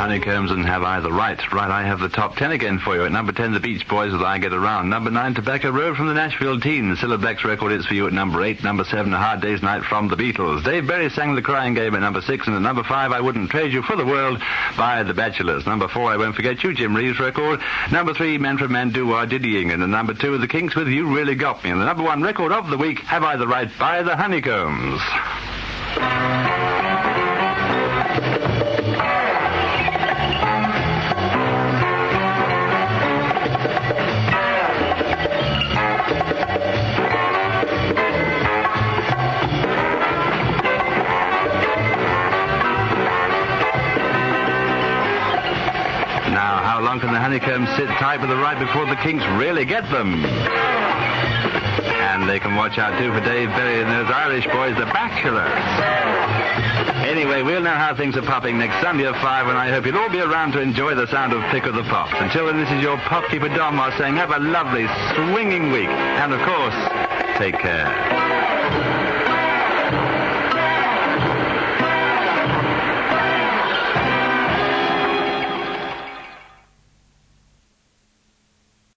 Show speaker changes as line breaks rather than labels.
Honeycombs and Have I the Right? Right, I have the top 10 again for you. At number 10, the Beach Boys with I Get Around. Number 9, Tobacco Road from the Nashville Teens. Cilla Black's record is for you at number 8. Number 7, A Hard Day's Night from the Beatles. Dave Berry sang The Crying Game at number 6. And at number 5, I Wouldn't Trade You for the World by The Bachelors. Number 4, I Won't Forget You, Jim Reeves' record. Number 3, Manfred Mann Do Our Diddying. And the number 2, The Kinks with You Really Got Me. And the number 1 record of the week, Have I the Right by the Honeycombs. How long can the Honeycombs sit tight with the right before the Kinks really get them? And they can watch out, too, for Dave Berry and those Irish boys, the Bachelors. Anyway, we'll know how things are popping next Sunday at 5, and I hope you'll all be around to enjoy the sound of Pick of the Pops. Until then, this is your Pop Keeper Don saying have a lovely, swinging week. And, of course, take care.